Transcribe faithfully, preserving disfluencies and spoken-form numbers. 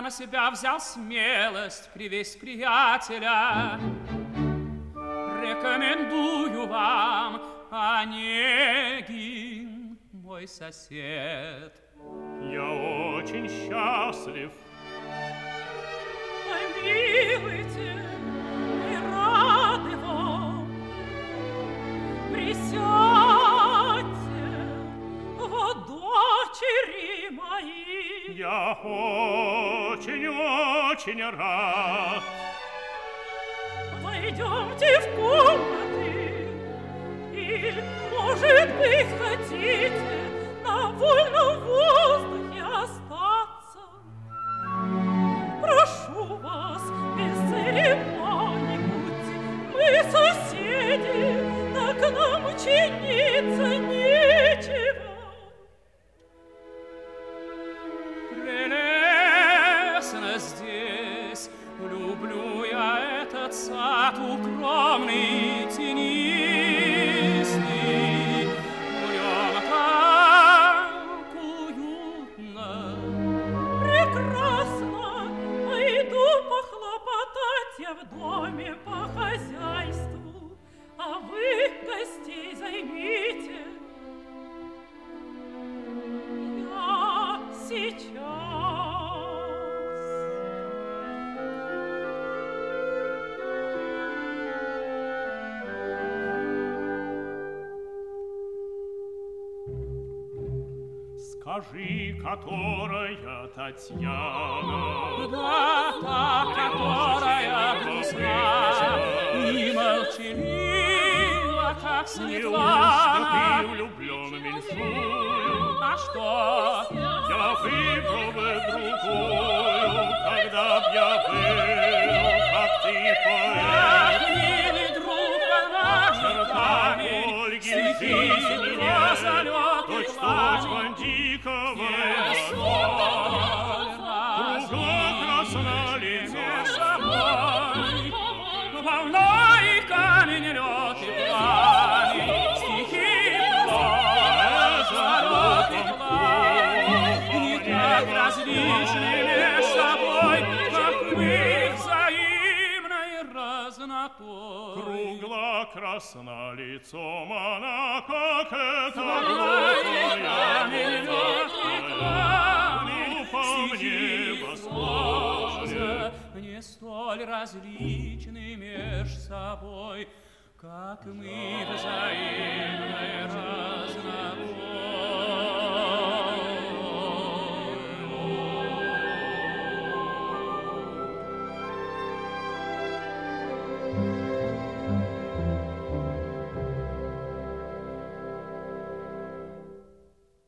на себя взял смелость привезть приятеля. Рекомендую вам Онегин, мой сосед. Я очень счастлив. Помилуйте, мы рады вам. Присядьте, вот дочери мои. Я очень-очень рад. Войдемте в комнаты, или, может быть, хотите на вольном воздухе остаться. Прошу вас, без церемоний будьте, мы соседи, так нам учиниться нечего. Прелестно здесь, люблю я этот сад укромный, тенистый, в нем так уютно. Прекрасно, пойду похлопотать я в доме по хозяйству, а вы гостей займите. Я сейчас. Скажи, которая Татьяна? Да, та, которая грустна и молчалива, как Светлана. Неужто ты влюблен в Мельсую? А что? Я выбрал бы другую, когда б я был, как ты поэт. Милый друг, она чертами, стихи меня залет и Точь-точь бандиковая кругла красна лицо. Волна и камень, лед и пламень, стихи поэт, залет и пламень, не так различны меж собой, как мы взаимной разнотой. Кругла красна лицом она, как это не столь различны меж собой, как мы взаимно.